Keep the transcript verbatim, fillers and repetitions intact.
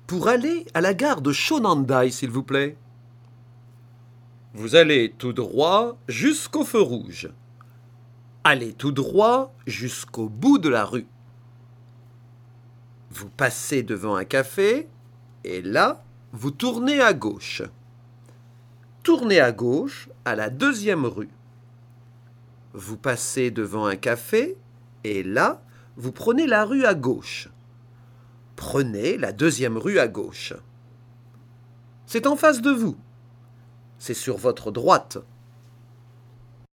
pour aller à la gare de Shonandai, s'il vous plaît. Vous allez tout droit jusqu'au feu rouge. Allez tout droit jusqu'au bout de la rue. Vous passez devant un café et là, vous tournez à gauche. Tournez à gauche à la deuxième rue. Vous passez devant un café et là, vous prenez la rue à gauche. Prenez la deuxième rue à gauche. C'est en face de vous. C'est sur votre droite.